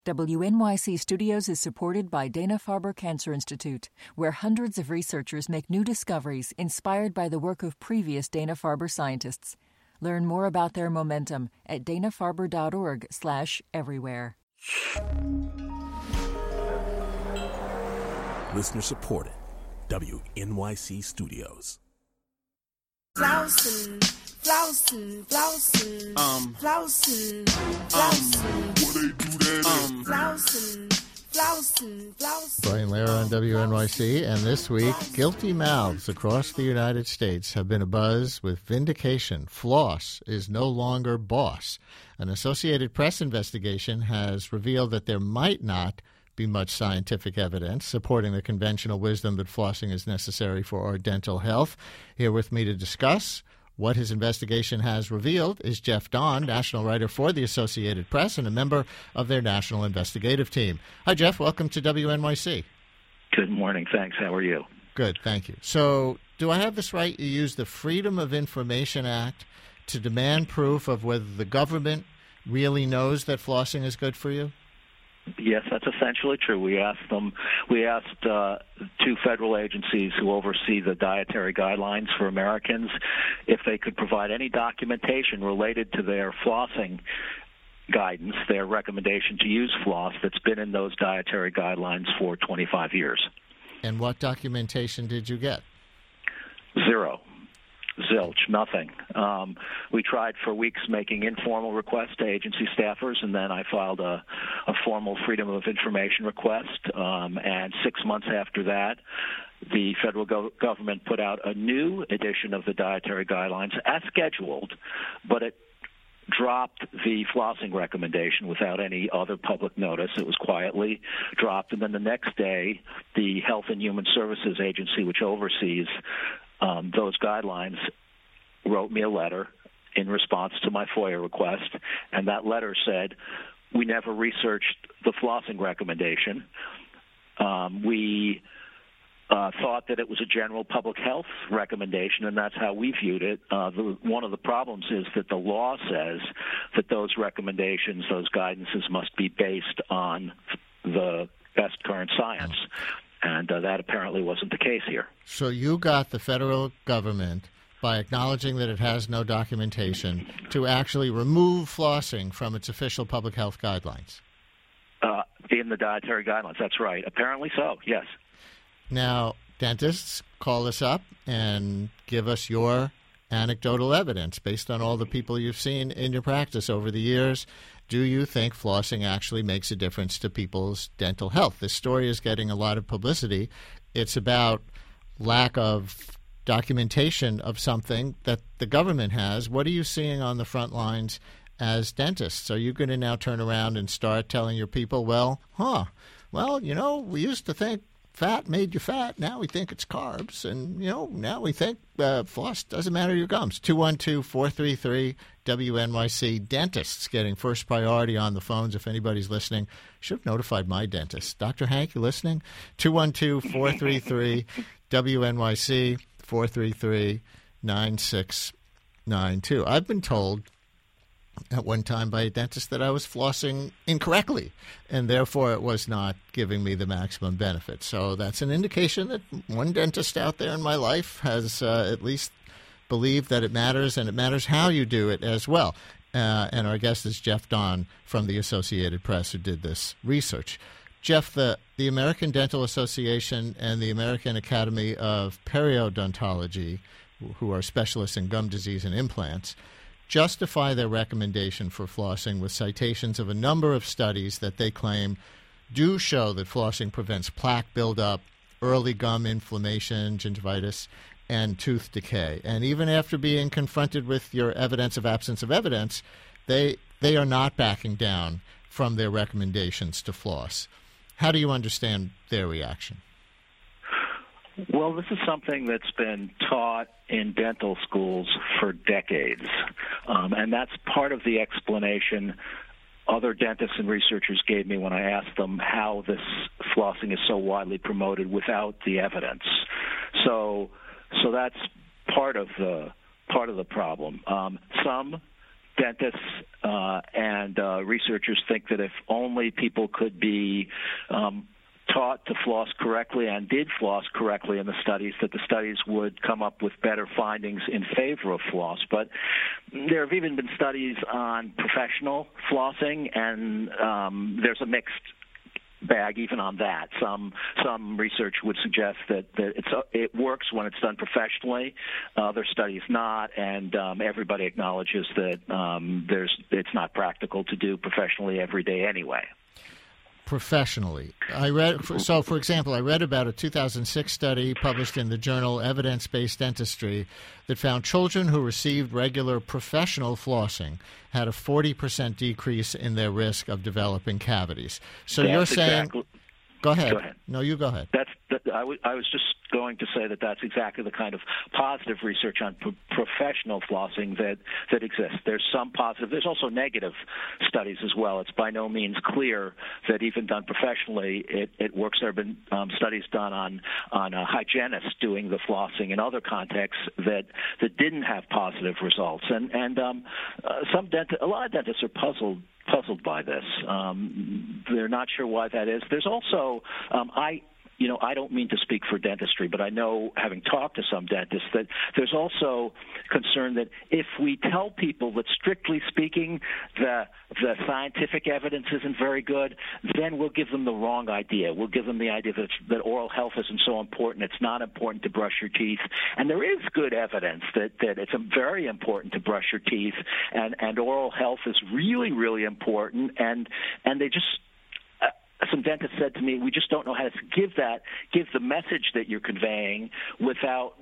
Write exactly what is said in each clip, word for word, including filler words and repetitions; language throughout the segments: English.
W N Y C Studios is supported by Dana-Farber Cancer Institute, where hundreds of researchers make new discoveries inspired by the work of previous Dana-Farber scientists. Learn more about their momentum at dana-farber.org slash everywhere. Listener supported. W N Y C Studios. Flossin', flossin', flossin', um, flossin', flossin', um, what they do that, um, flossin', flossin', flossin'. Brian Lehrer on W N Y C, and this week, guilty mouths across the United States have been abuzz with vindication. Floss is no longer boss. An Associated Press investigation has revealed that there might not be much scientific evidence supporting the conventional wisdom that flossing is necessary for our dental health. Here with me to discuss what his investigation has revealed is Jeff Don, national writer for the Associated Press and a member of their national investigative team. Hi, Jeff. Welcome to W N Y C. Good morning. Thanks. How are you? Good. Thank you. So do I have this right? You use the Freedom of Information Act to demand proof of whether the government really knows that flossing is good for you? Yes, that's essentially true. We asked them. We asked uh, two federal agencies who oversee the dietary guidelines for Americans if they could provide any documentation related to their flossing guidance, their recommendation to use floss that's been in those dietary guidelines for twenty-five years. And what documentation did you get? Zero. Zilch, nothing. Um, we tried for weeks making informal requests to agency staffers, and then I filed a, a formal Freedom of Information request. Um, and six months after that, the federal go- government put out a new edition of the dietary guidelines as scheduled, but it dropped the flossing recommendation without any other public notice. It was quietly dropped. And then the next day, the Health and Human Services Agency, which oversees Um, those guidelines, wrote me a letter in response to my FOIA request, and that letter said, we never researched the flossing recommendation. Um, we uh, thought that it was a general public health recommendation, and that's how we viewed it. Uh, the, one of the problems is that the law says that those recommendations, those guidances must be based on the best current science. And uh, that apparently wasn't the case here. So you got the federal government, by acknowledging that it has no documentation, to actually remove flossing from its official public health guidelines? Uh, in the dietary guidelines, that's right. Apparently so, yes. Now, dentists, call us up and give us your anecdotal evidence based on all the people you've seen in your practice over the years. Do you think flossing actually makes a difference to people's dental health? This story is getting a lot of publicity. It's about lack of documentation of something that the government has. What are you seeing on the front lines as dentists? Are you going to now turn around and start telling your people, well, huh, well, you know, we used to think fat made you fat. Now we think it's carbs. And, you know, now we think uh, floss doesn't matter your gums. two one two, four three three, W N Y C. Dentists getting first priority on the phones. If anybody's listening, should have notified my dentist. Doctor Hank, you listening? two one two, four three three, W N Y C, four three three, nine six nine two. I've been told at one time by a dentist that I was flossing incorrectly, and therefore it was not giving me the maximum benefit. So that's an indication that one dentist out there in my life has uh, at least believed that it matters, and it matters how you do it as well. Uh, and our guest is Jeff Don from the Associated Press, who did this research. Jeff, the, the American Dental Association and the American Academy of Periodontology, who are specialists in gum disease and implants, justify their recommendation for flossing with citations of a number of studies that they claim do show that flossing prevents plaque buildup, early gum inflammation, gingivitis, and tooth decay. And even after being confronted with your evidence of absence of evidence, they they are not backing down from their recommendations to floss. How do you understand their reaction? Well, this is something that's been taught in dental schools for decades, um, and that's part of the explanation other dentists and researchers gave me when I asked them how this flossing is so widely promoted without the evidence. So, so that's part of the part of the problem. Um, some dentists uh, and uh, researchers think that if only people could be um, taught to floss correctly and did floss correctly in the studies, that the studies would come up with better findings in favor of floss. But there have even been studies on professional flossing, and um, there's a mixed bag even on that. Some some research would suggest that, that it's it works when it's done professionally. Other studies not, and um, everybody acknowledges that um, there's it's not practical to do professionally every day anyway. Professionally. I read, so for example, I read about a two thousand six study published in the journal Evidence-Based Dentistry that found children who received regular professional flossing had a forty percent decrease in their risk of developing cavities. So That's you're saying... Exactly. Go ahead. Go ahead. No, you go ahead. That's that, I, w- I was just going to say that that's exactly the kind of positive research on pro- professional flossing that, that exists. There's some positive. There's also negative studies as well. It's by no means clear that even done professionally, it, it works. There have been um, studies done on on uh, hygienists doing the flossing in other contexts that, that didn't have positive results. And and um, uh, some dent- a lot of dentists are puzzled. puzzled by this. Um, they're not sure why that is. There's also, um, I, you know, I don't mean to speak for dentistry, but I know, having talked to some dentists, that there's also concern that if we tell people that, strictly speaking, the the scientific evidence isn't very good, then we'll give them the wrong idea. We'll give them the idea that, that oral health isn't so important. It's not important to brush your teeth. And there is good evidence that, that it's very important to brush your teeth, and, and oral health is really, really important. And, and they just... Some dentists said to me, we just don't know how to give that, give the message that you're conveying without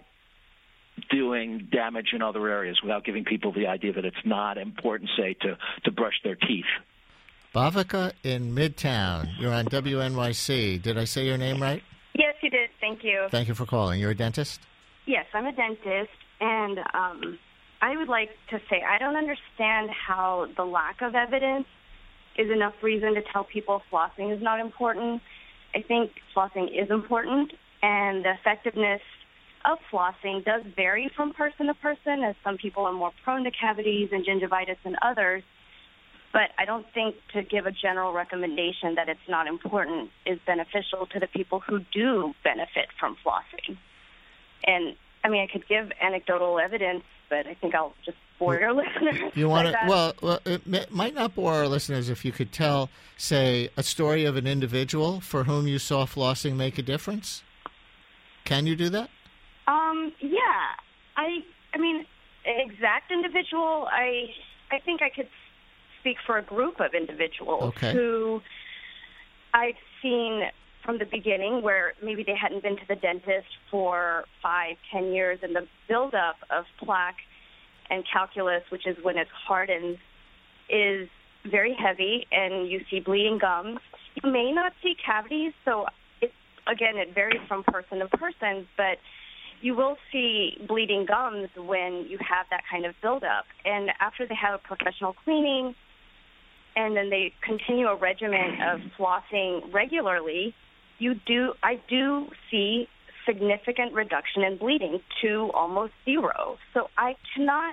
doing damage in other areas, without giving people the idea that it's not important, say, to, to brush their teeth. Bhavika in Midtown, you're on W N Y C. Did I say your name right? Yes, you did. Thank you. Thank you for calling. You're a dentist? Yes, I'm a dentist, and um, I would like to say I don't understand how the lack of evidence is enough reason to tell people flossing is not important. I think flossing is important, and the effectiveness of flossing does vary from person to person, as some people are more prone to cavities and gingivitis than others. But I don't think to give a general recommendation that it's not important is beneficial to the people who do benefit from flossing. And, I mean, I could give anecdotal evidence, but I think I'll just bore your listeners. You want to? But, uh, well, well, it may, might not bore our listeners if you could tell, say, a story of an individual for whom you saw flossing make a difference. Can you do that? Um. Yeah. I. I mean, an exact individual. I. I think I could speak for a group of individuals okay. who I've seen from the beginning, where maybe they hadn't been to the dentist for five, ten years, and the buildup of plaque and calculus, which is when it hardens, is very heavy, and you see bleeding gums. You may not see cavities, so it, again, it varies from person to person, but you will see bleeding gums when you have that kind of buildup. And after they have a professional cleaning, and then they continue a regimen of flossing regularly, you do. I do see significant reduction in bleeding to almost zero. So I cannot,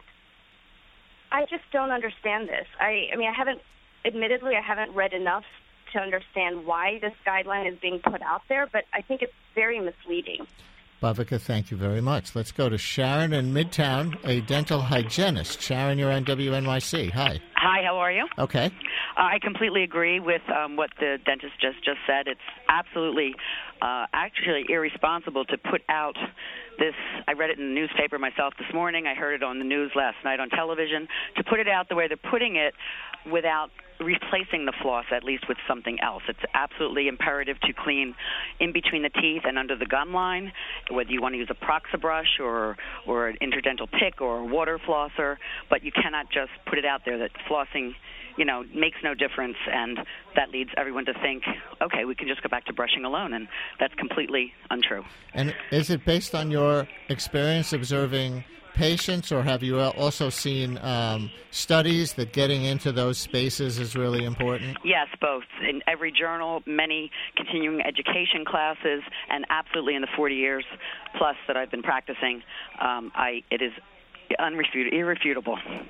I just don't understand this. I, I mean, I haven't, admittedly, I haven't read enough to understand why this guideline is being put out there, but I think it's very misleading. Bhavika, thank you very much. Let's go to Sharon in Midtown, a dental hygienist. Sharon, you're on W N Y C. Hi. Hi, how are you? Okay. Uh, I completely agree with um, what the dentist just, just said. It's absolutely, uh, actually irresponsible to put out this. I read it in the newspaper myself this morning. I heard it on the news last night on television. To put it out the way they're putting it without replacing the floss, at least with something else. It's absolutely imperative to clean in between the teeth and under the gum line, whether you want to use a Proxa brush or, or an interdental pick or a water flosser, but you cannot just put it out there that flossing, you know, makes no difference, and that leads everyone to think, okay, we can just go back to brushing alone, and that's completely untrue. And is it based on your experience observing patients, or have you also seen um, studies that getting into those spaces is really important? Yes, both. In every journal, many continuing education classes, and absolutely in the forty years plus that I've been practicing, um, I it is unrefutable, irrefutable.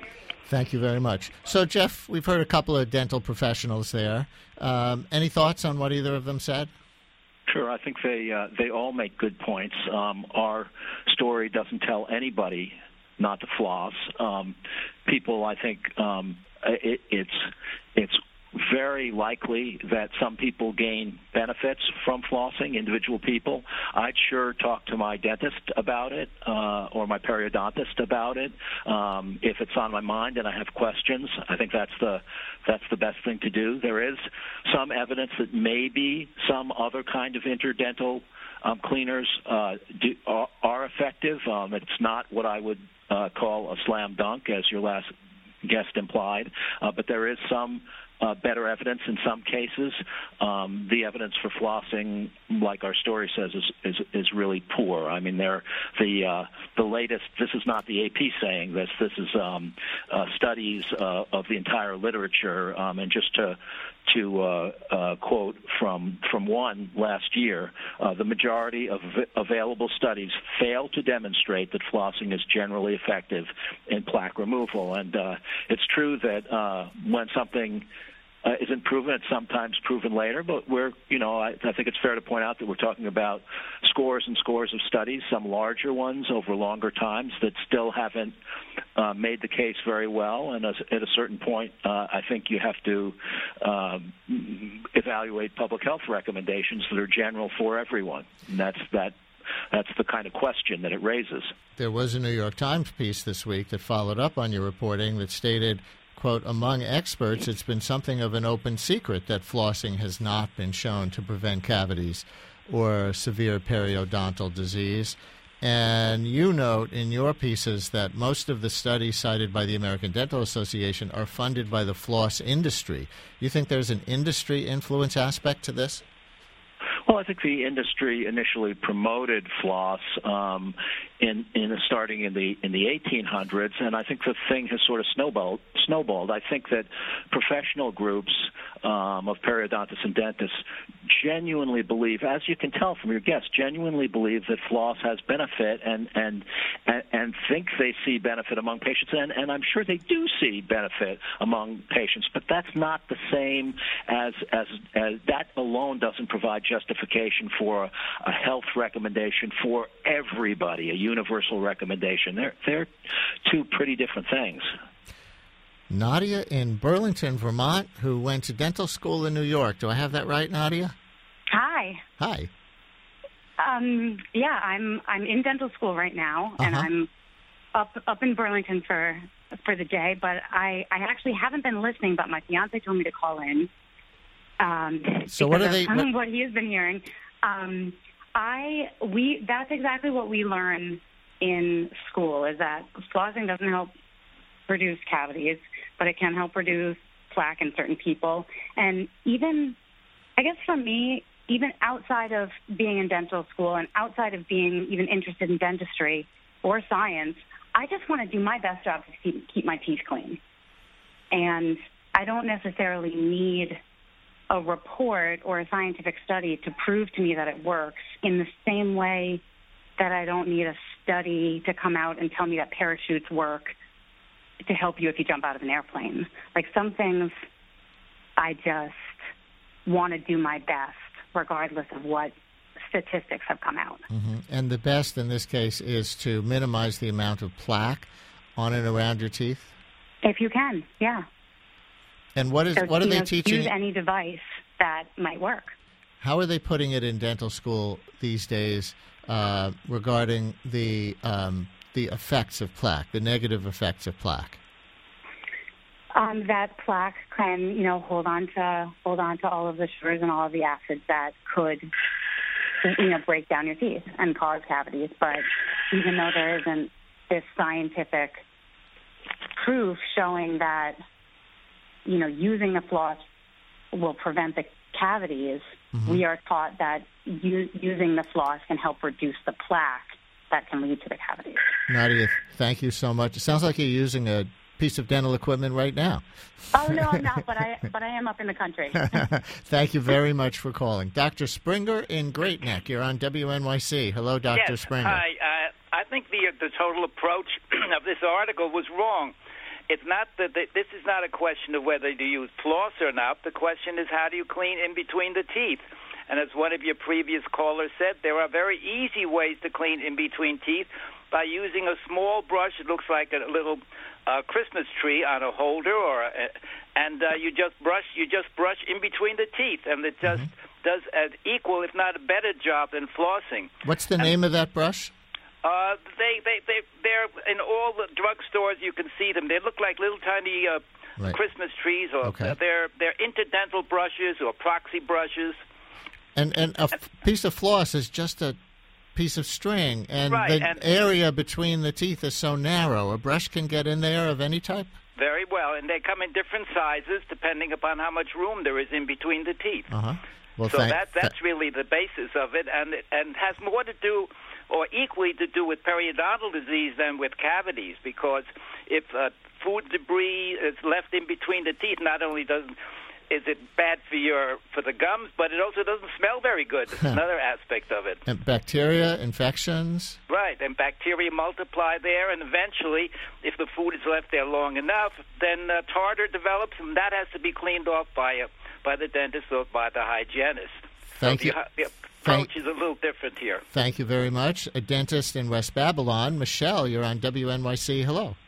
Thank you very much. So, Jeff, we've heard a couple of dental professionals there. Um, any thoughts on what either of them said? Sure. I think they uh, they all make good points. Um, our story doesn't tell anybody not to floss. Um, people, I think, um, it, it's it's very likely that some people gain benefits from flossing, individual people. I'd sure talk to my dentist about it uh, or my periodontist about it um, if it's on my mind and I have questions. I think that's the that's the best thing to do. There is some evidence that maybe some other kind of interdental um, cleaners uh, do, are, are effective. Um, it's not what I would uh, call a slam dunk, as your last guest implied, uh, but there is some Uh, better evidence in some cases. Um, the evidence for flossing, like our story says, is is, is really poor. I mean, they're, the uh, the latest. This is not the A P saying this. This is um, uh, studies uh, of the entire literature. Um, and just to to uh, uh, quote from from one last year, uh, the majority of v- available studies fail to demonstrate that flossing is generally effective in plaque removal. And uh, it's true that uh, when something Uh, isn't proven, it's sometimes proven later, but we're, you know, I, I think it's fair to point out that we're talking about scores and scores of studies, some larger ones over longer times that still haven't uh, made the case very well. And as, at a certain point, uh, I think you have to um, evaluate public health recommendations that are general for everyone. And that's that. That's the kind of question that it raises. There was a New York Times piece this week that followed up on your reporting that stated, quote, among experts, it's been something of an open secret that flossing has not been shown to prevent cavities or severe periodontal disease. And you note in your pieces that most of the studies cited by the American Dental Association are funded by the floss industry. You think there's an industry influence aspect to this? Well, I think the industry initially promoted floss um, in, in starting in the in the eighteen hundreds, and I think the thing has sort of snowballed. Snowballed. I think that professional groups um, of periodontists and dentists genuinely believe, as you can tell from your guests, genuinely believe that floss has benefit, and and and, and think they see benefit among patients, and, and I'm sure they do see benefit among patients. But that's not the same as as, as that alone doesn't provide justification for a, a health recommendation for everybody, a universal recommendation. They're they're two pretty different things. Nadia in Burlington, Vermont, who went to dental school in New York. Do I have that right, Nadia? Hi. Hi. Um, yeah, I'm I'm in dental school right now, uh-huh. and I'm up up in Burlington for for the day. But I, I actually haven't been listening, but my fiance told me to call in. Um, so what are they? What, what he has been hearing. Um, I we that's exactly what we learn in school, is that flossing doesn't help reduce cavities, but it can help reduce plaque in certain people. And even, I guess for me, even outside of being in dental school and outside of being even interested in dentistry or science, I just want to do my best job to keep, keep my teeth clean. And I don't necessarily need a report or a scientific study to prove to me that it works, in the same way that I don't need a study to come out and tell me that parachutes work to help you if you jump out of an airplane. Like, some things I just want to do my best regardless of what statistics have come out. Mm-hmm. And the best in this case is to minimize the amount of plaque on and around your teeth? If you can, yeah. And what is so, what are they know, teaching? Use any device that might work. How are they putting it in dental school these days uh, regarding the um, the effects of plaque, the negative effects of plaque? Um, that plaque can, you know, hold on to hold on to all of the sugars and all of the acids that could, you know, break down your teeth and cause cavities. But even though there isn't this scientific proof showing that, you know, using the floss will prevent the cavities, mm-hmm. we are taught that u- using the floss can help reduce the plaque that can lead to the cavities. Nadia, thank you so much. It sounds like you're using a piece of dental equipment right now. Oh, no, I'm not, but I but I am up in the country. Thank you very much for calling. Doctor Springer in Great Neck, you're on W N Y C. Hello, Doctor Yes, Springer. hi. Uh, I think the, the total approach of this article was wrong. it's not that this is not a question of whether to use floss or not. The question is, how do you clean in between the teeth? And as one of your previous callers said, there are very easy ways to clean in between teeth by using a small brush. It looks like a little uh, Christmas tree on a holder, or a, and uh, you just brush you just brush in between the teeth, and it just mm-hmm. does an equal, if not a better job than flossing. What's the and, name of that brush? Uh, they they they they're in all the drugstores. You can see them. They look like little tiny uh, right. Christmas trees, or okay. they're they're interdental brushes or proxy brushes. And and a f- piece of floss is just a piece of string, and right, the and area between the teeth is so narrow. A brush can get in there of any type? Very well, and they come in different sizes depending upon how much room there is in between the teeth. Uh-huh. Well, so thank, that that's really the basis of it, and it, and has more to do, or equally to do, with periodontal disease than with cavities, because if uh, food debris is left in between the teeth, not only doesn't is it bad for your for the gums, but it also doesn't smell very good. It's another aspect of it. And bacteria, infections? Right, and bacteria multiply there, and eventually, if the food is left there long enough, then uh, tartar develops, and that has to be cleaned off by a, by the dentist or by the hygienist. Thank so you. The, the approach Thank, is a little different here. Thank you very much. A dentist in West Babylon. Michelle, you're on W N Y C. Hello.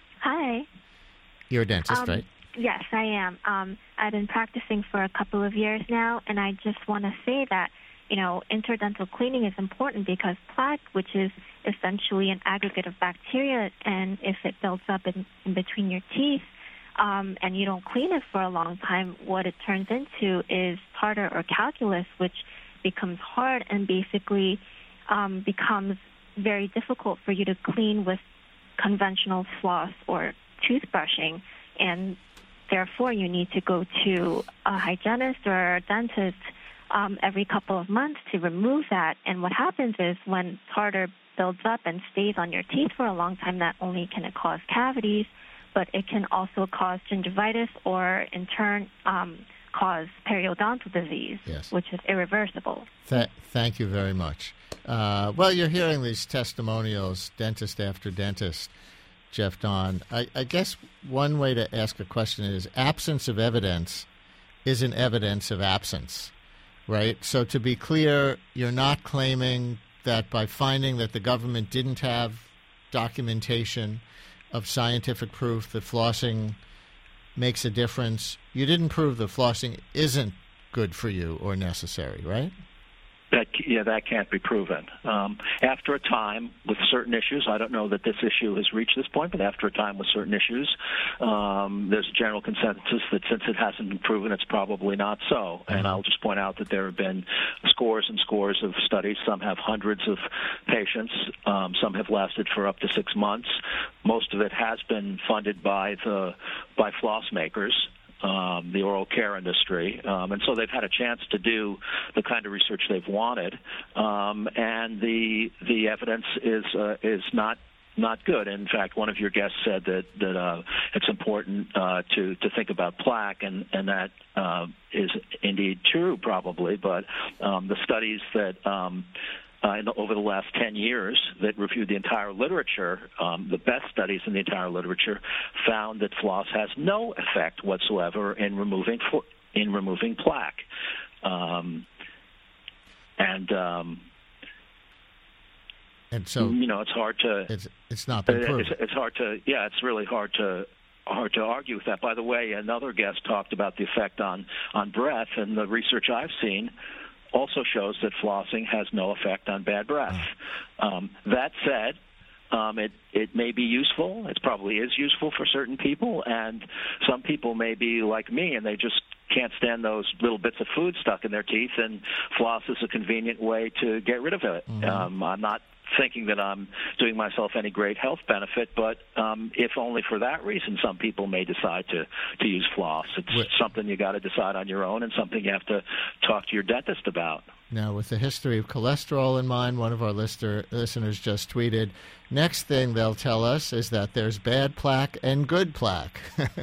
Hi. You're a dentist, um, right? Yes, I am. Um, I've been practicing for a couple of years now, and I just want to say that, you know, interdental cleaning is important because plaque, which is essentially an aggregate of bacteria, and if it builds up in, in between your teeth um, and you don't clean it for a long time, what it turns into is tartar or calculus, which becomes hard and basically um, becomes very difficult for you to clean with conventional floss or toothbrushing, and therefore you need to go to a hygienist or a dentist um, every couple of months to remove that. And what happens is when tartar builds up and stays on your teeth for a long time, not only can it cause cavities, but it can also cause gingivitis or, in turn, um, cause periodontal disease, yes. which is irreversible. Th- thank you very much. Uh, well, you're hearing these testimonials, dentist after dentist, Jeff Don. I, I guess one way to ask a question is absence of evidence isn't evidence of absence, right? So to be clear, you're not claiming that by finding that the government didn't have documentation of scientific proof that flossing makes a difference, you didn't prove that flossing isn't good for you or necessary, right? That, yeah, that can't be proven. Um, after a time, with certain issues, I don't know that this issue has reached this point, but after a time with certain issues, um, there's a general consensus that since it hasn't been proven, it's probably not so. And I'll just point out that there have been scores and scores of studies. Some have hundreds of patients. Um, some have lasted for up to six months. Most of it has been funded by the by floss makers. Um, the oral care industry, um, and so they've had a chance to do the kind of research they've wanted, um, and the the evidence is uh, is not not good. In fact, one of your guests said that that uh, it's important uh, to to think about plaque, and and that uh, is indeed true, probably. But um, the studies that um, Uh, in the, over the last ten years that reviewed the entire literature, um, the best studies in the entire literature found that floss has no effect whatsoever in removing in removing plaque. Um, and um, and so you know, it's hard to it's it's not been proven. It's, it's hard to yeah, it's really hard to. hard to argue with that. By the way, another guest talked about the effect on on breath, and the research I've seen also shows that flossing has no effect on bad breath. Um, that said, um, it, it may be useful. It probably is useful for certain people, and some people may be like me, and they just can't stand those little bits of food stuck in their teeth, and floss is a convenient way to get rid of it. Mm-hmm. Um, I'm not thinking that I'm doing myself any great health benefit, but um, if only for that reason, some people may decide to, to use floss. It's With, something you got to decide on your own, and something you have to talk to your dentist about. Now, with the history of cholesterol in mind, one of our lister, listeners just tweeted, next thing they'll tell us is that there's bad plaque and good plaque.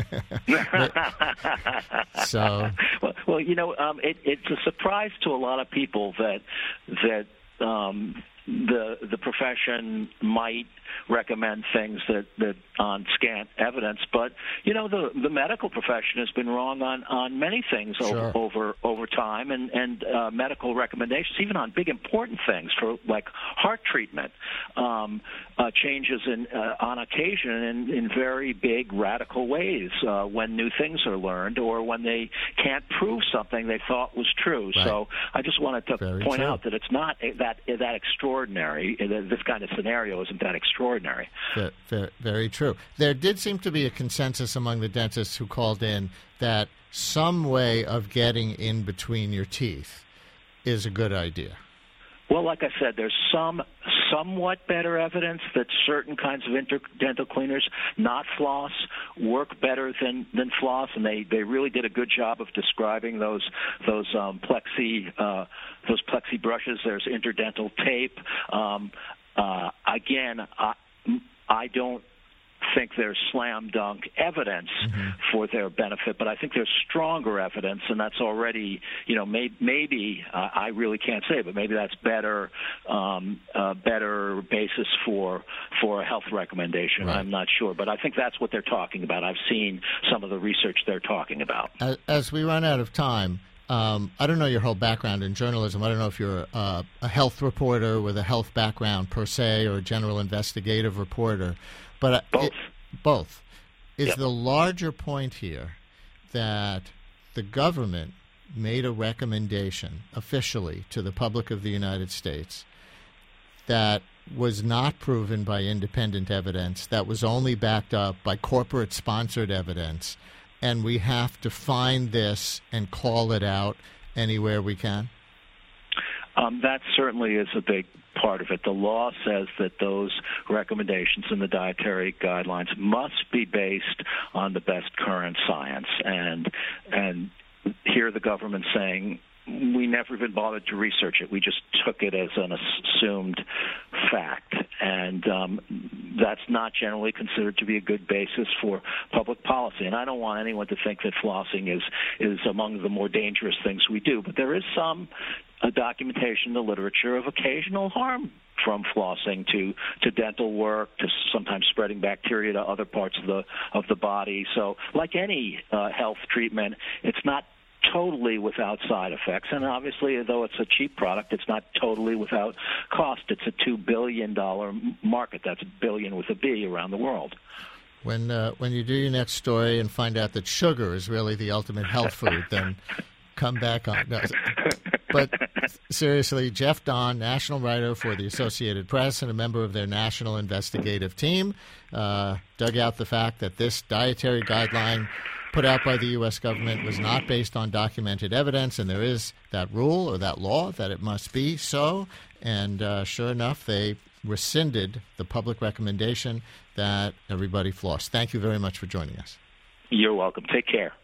so, well, well, you know, um, it, it's a surprise to a lot of people that that um, the the profession might recommend things that, that on scant evidence, but you know the the medical profession has been wrong on, on many things Sure. over, over over time, and and uh, medical recommendations, even on big important things for like heart treatment, um, uh, changes in uh, on occasion in, in very big radical ways uh, when new things are learned or when they can't prove something they thought was true. Right. So I just wanted to Very point true. out that it's not that that extraordinary. This kind of scenario isn't that extraordinary. Very, very true. There did seem to be a consensus among the dentists who called in that some way of getting in between your teeth is a good idea. Well, like I said, there's some somewhat better evidence that certain kinds of interdental cleaners, not floss, work better than, than floss, and they, they really did a good job of describing those those um, plexi uh, those plexi brushes. There's interdental tape. Um, uh, again, I, I don't think there's slam dunk evidence mm-hmm. for their benefit, but I think there's stronger evidence, and that's already, you know, may, maybe uh, I really can't say, but maybe that's better, um, uh, better basis for for a health recommendation. Right. I'm not sure, but I think that's what they're talking about. I've seen some of the research they're talking about. As, as we run out of time, um, I don't know your whole background in journalism. I don't know if you're a, a health reporter with a health background per se, or a general investigative reporter. But both. It, both. Is yep. the larger point here that the government made a recommendation officially to the public of the United States that was not proven by independent evidence, that was only backed up by corporate-sponsored evidence, and we have to find this and call it out anywhere we can? Um, that certainly is a big part of it. The law says that those recommendations in the dietary guidelines must be based on the best current science. And and here the government saying, we never even bothered to research it. We just took it as an assumed fact. And um, that's not generally considered to be a good basis for public policy. And I don't want anyone to think that flossing is, is among the more dangerous things we do. But there is some uh, documentation in the literature of occasional harm from flossing to, to dental work, to sometimes spreading bacteria to other parts of the of the body. So like any uh, health treatment, it's not totally without side effects. And obviously, though it's a cheap product, it's not totally without cost. It's a two billion dollars market. That's a billion with a B around the world. When uh, when you do your next story and find out that sugar is really the ultimate health food, then come back on. No. But seriously, Jeff Don, national writer for the Associated Press and a member of their national investigative team, uh, dug out the fact that this dietary guideline put out by the U S government was not based on documented evidence, and there is that rule or that law that it must be so. And uh, sure enough, they rescinded the public recommendation that everybody floss. Thank you very much for joining us. You're welcome. Take care.